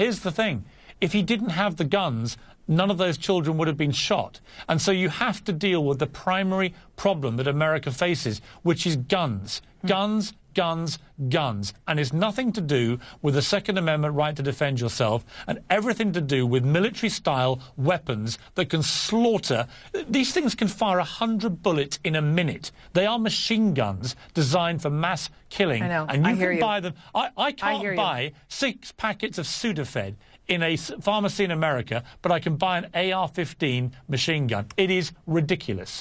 Here's the thing. If he didn't have the guns, none of those children would have been shot. And so you have to deal with the primary problem that America faces, which is guns. Guns, guns, guns. And it's nothing to do with the Second Amendment right to defend yourself and everything to do with military-style weapons that can slaughter. These things can fire 100 bullets in a minute. They are machine guns designed for mass killing. I know. And you can buy them. I can't buy 6 packets of Sudafed in a pharmacy in America, but I can buy an AR-15 machine gun. It is ridiculous.